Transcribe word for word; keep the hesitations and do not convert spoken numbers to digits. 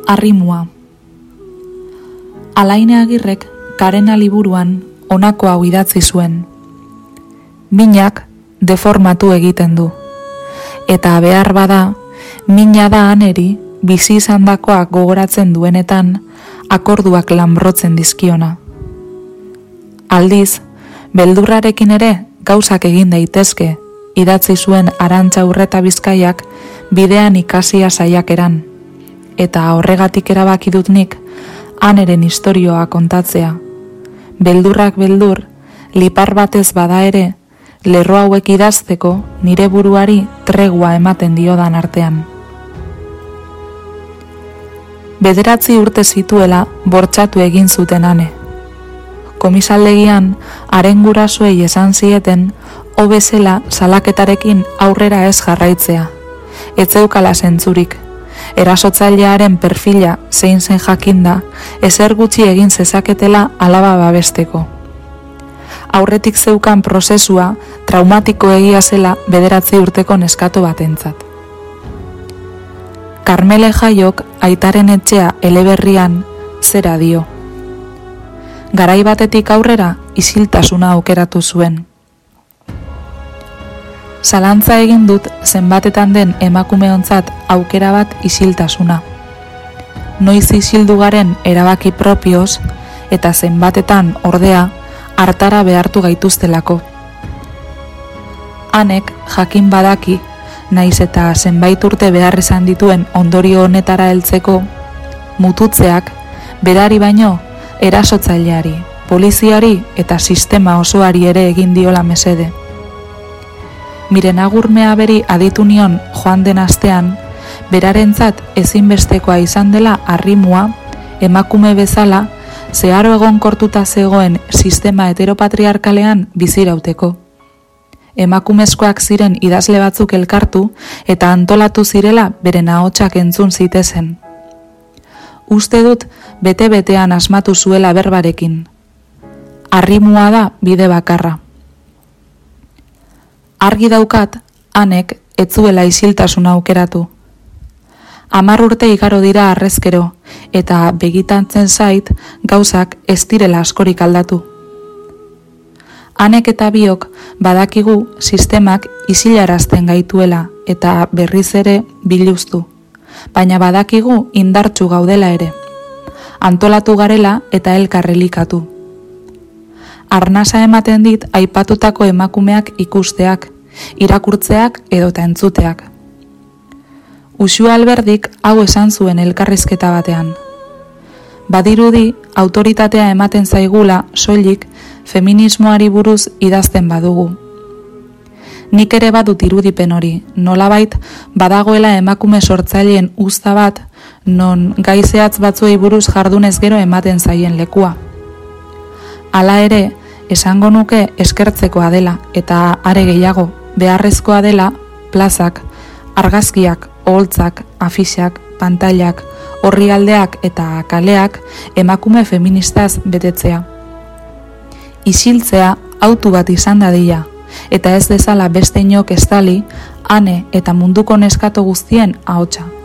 Arrimua. Alaine Agirrek Karena liburuan honako hau idatzi zuen. Minak deformatu egiten du. Eta behar bada, mina da aneri bizi izandakoak gogoratzen duenetan akorduak lanbrotzen dizkiona. Aldiz, beldurrarekin ere gauzak egin daitezke, idatzi zuen Arantxa Urreta Bizkaiak bidean ikasia saiakeran, eta horregatik erabaki dut nik aneren istorioa kontatzea. Beldurrak beldur, lipar batez bada ere, lerro hauek idazteko nire buruari tregua ematen diodan artean. Bederatzi urte zituela bortxatu egin zuten ane. Komisaldegian haren gurasoei esan zieten hobezela salaketarekin aurrera ez jarraitzea. Ez zeukala zentzurik. Erasotzailearen perfila zein zen jakinda, ezer gutxi egin zezaketela alaba babesteko. Aurretik zeukan prozesua traumatiko egia zela bederatzi urteko neskato batentzat. Karmele Jaiok aitaren etxea eleberrian zera dio. Garai batetik aurrera isiltasuna aukeratu zuen. Zalantza egin dut zenbatetan den emakumeontzat aukera bat isiltasuna. Noiz isildu garen erabaki propioz eta zenbatetan ordea hartara behartu gaituztelako. Hanek jakin badaki, naiz eta zenbait urte behar izan dituen ondorio honetara heltzeko, mututzeak berari baino erasotzaileari, poliziari eta sistema osoari ere egin diola mesede. Miren Agurmea beri aditu nion joan den astean, berarentzat ezinbestekoa izan dela arrimua, emakume bezala, zeharo egonkortuta zegoen sistema heteropatriarkalean bizirauteko. Emakumezkoak ziren idazle batzuk elkartu eta antolatu zirela beren ahotsak entzun zitezen. Uste dut bete-betean asmatu zuela berbarekin. Arrimua da bide bakarra. Argi daukat, hanek ez zuela isiltasuna aukeratu. Hamar urte igaro dira harrezkero, eta begitantzen zait gauzak ez direla askorik aldatu. Hanek eta biok badakigu sistemak isilarazten gaituela eta berriz ere biluztu, baina badakigu indartsu gaudela ere. Antolatu garela eta elkarrelikatu. Arnasa ematen dit aipatutako emakumeak ikusteak, irakurtzeak edota entzuteak. Uxue Alberdik hau esan zuen elkarrizketa batean. Badirudi autoritatea ematen zaigula soilik feminismoari buruz idazten badugu. Nik ere badut irudipen hori, nolabait badagoela emakume sortzaileen uzta bat, non gaizeatz batzuei buruz jardunez gero ematen zaien lekua. Hala ere, esango nuke eskertzekoa dela eta are gehiago beharrezkoa dela plazak, argazkiak, oholtzak, afixak, pantailak, orrialdeak eta kaleak emakume feministaz betetzea. Isiltzea autu bat izan dadila, eta ez dezala beste inok estali, ane eta munduko neskato guztien ahotsa.